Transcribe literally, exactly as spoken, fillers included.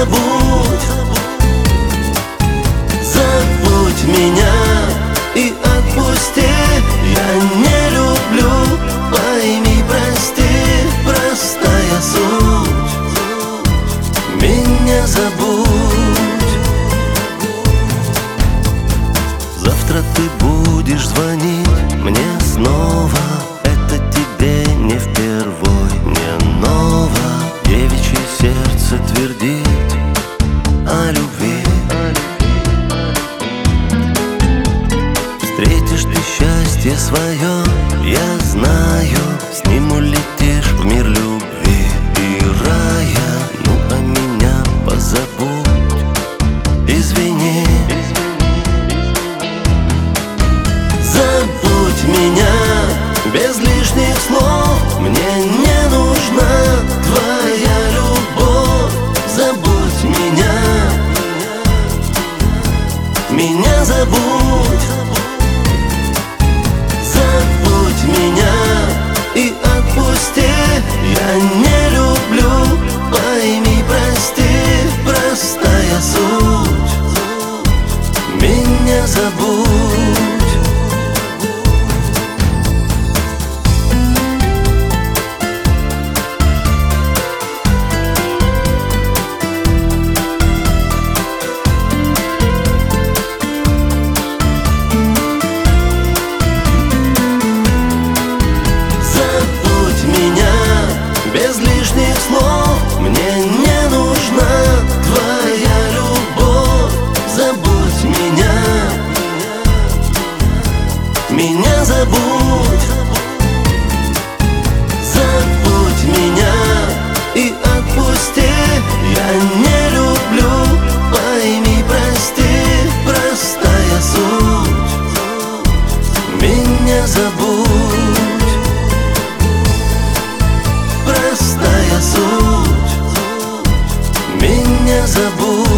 забудь, забудь меня и отпусти. Я не люблю, пойми, прости, простая суть. Меня забудь. Завтра ты будешь звонить мне снова. Это тебе не впервой, не ново. Девичье сердце твердит о любви. Встретишь ты счастье свое, я знаю. С ним улетишь в мир любви и рая. Ну а меня позабудь, извини. Забудь меня без лишних слов. Мне не нужна твоя любовь. Забудь меня, меня забудь. Забудь меня и отпусти. Я не люблю, пойми, прости, простая суть. Меня забудь. Без лишних слов. Мне не нужна твоя любовь. Забудь меня, меня забудь. Забудь меня и отпусти. Я не люблю, пойми, прости, простая суть. Меня забудь. Простая суть. Меня забудь.